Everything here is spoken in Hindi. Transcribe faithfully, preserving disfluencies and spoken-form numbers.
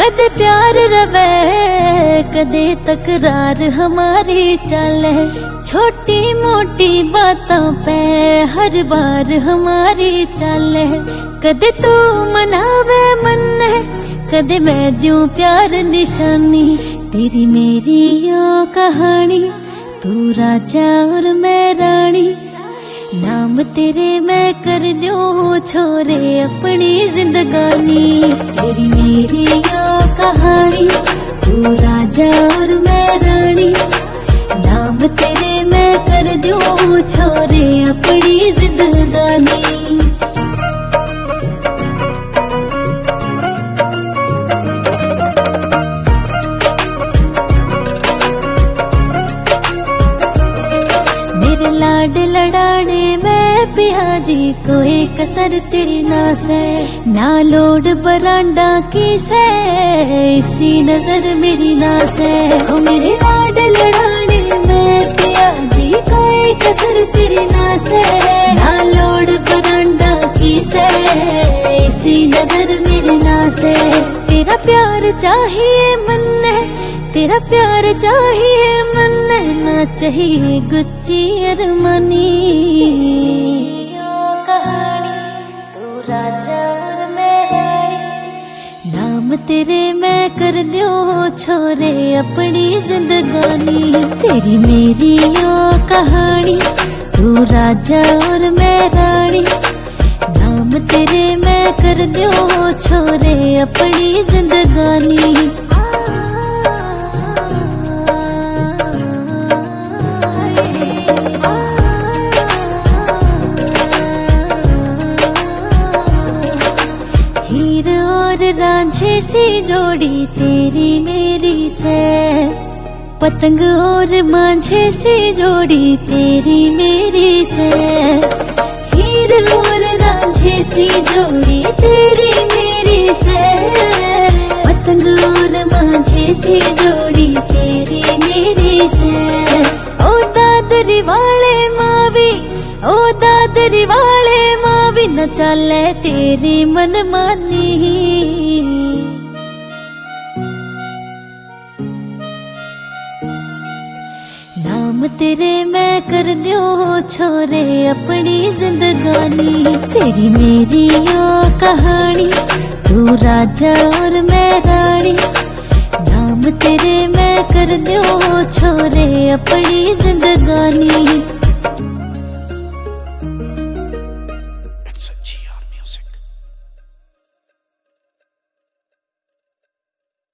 कदे प्यार रवे कदे तकरार हमारी चले, छोटी मोटी बातों पे हर बार हमारी चले। कदे तू मनावे मन कदे मैं दूं प्यार निशानी, तेरी मेरी यो कहानी तू राजा और मैं रानी। नाम तेरे मैं कर दूं छोरे अपनी जिंदगानी, तेरी मेरी यो कहानी तू राजा और मैं रानी। नाम तेरे मैं कर दूं छोरे अपनी जिंदगानी। लाड लड़ाने में पियाजी कोई कसर तेरी ना से, ना लोड बरांडा की से इसी नजर मेरी ना से। ओ मेरे लाड लड़ाने में पियाजी कोई कसर तेरी ना से, ना लोड बरांडा की से इसी नजर मेरी ना से। तेरा प्यार चाहिए मन तेरा प्यार चाहिए मन ना चाहिए गुच्ची अरमानी। कहानी तू राजा और मैं रानी, नाम तेरे मैं कर दूं छोरे अपनी जिंदगानी। तेरी मेरी यो कहानी तू राजा और मैं रानी, नाम तेरे मैं कर दूं छोरे अपनी जिंदगानी। रांझे सी जोड़ी तेरी मेरी से, पतंग और मांझे सी जोड़ी तेरी मेरी से। हीर और रांझे सी जोड़ी तेरी मेरी से, पतंग और मांझे सी जोड़ी तेरी मेरी से। ओ दादरी वाले मावी ओ दादरी वाले मावी न चले तेरी मनमानी। नाम तेरे मैं कर दूं छोरे अपनी जिंदगानी, तेरी मेरी यो कहानी तू राजा और मैं रानी। नाम तेरे मैं कर दूं छोरे